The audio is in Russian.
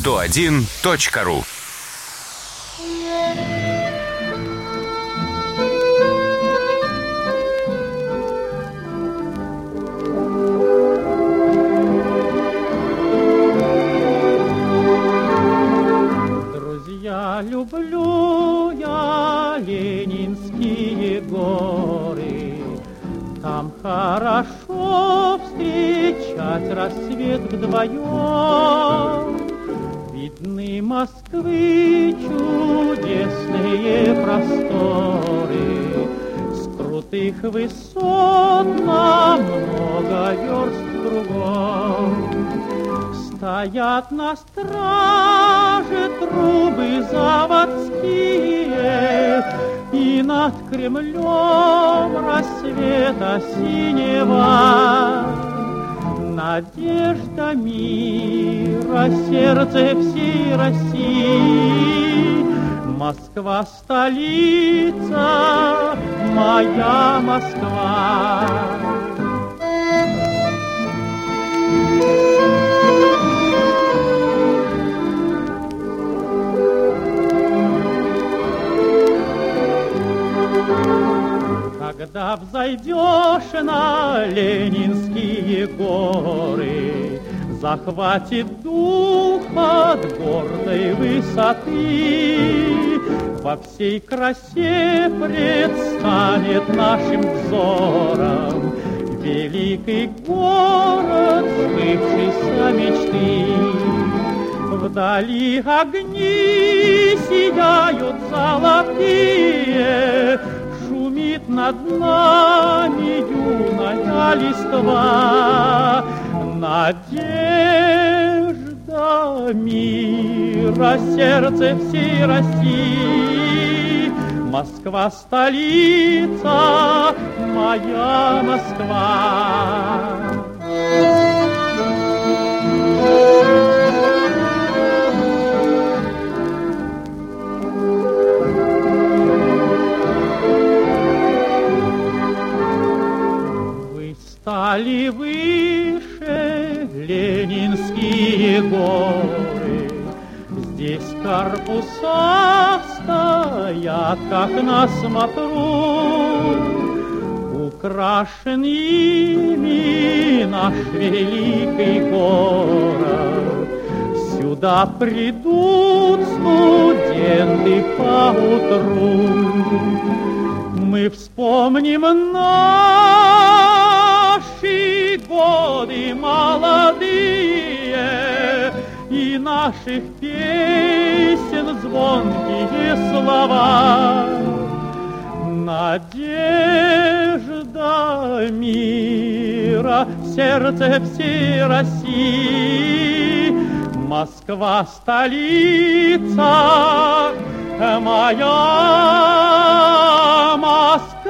101.ру. Друзья, люблю я Ленинские горы. Там хорошо встречать рассвет вдвоем. Видны Москвы чудесные просторы. С крутых высот на много верст кругом. Стоят на страже трубы заводские, и над Кремлем рассвета синего. Надежда мира, сердце всей России. Москва — столица, моя Москва. Когда взойдешь на Ленинские горы, захватит дух от гордой высоты. Во всей красе предстанет нашим взором великий город сбывшейся мечты. Вдали огни сияют золотые, шумит над нами юная листва. Надежда мира, сердце всей России. Москва — столица, моя Москва. Стали выше Ленинские горы. Здесь корпуса стоят, как на смотру. Украшен ими наш великий город. Сюда придут студенты поутру. Мы вспомним наши годы молодые и наших песен звонкие слова. Надежда мира в сердце всей России. Москва — столица, моя Москва.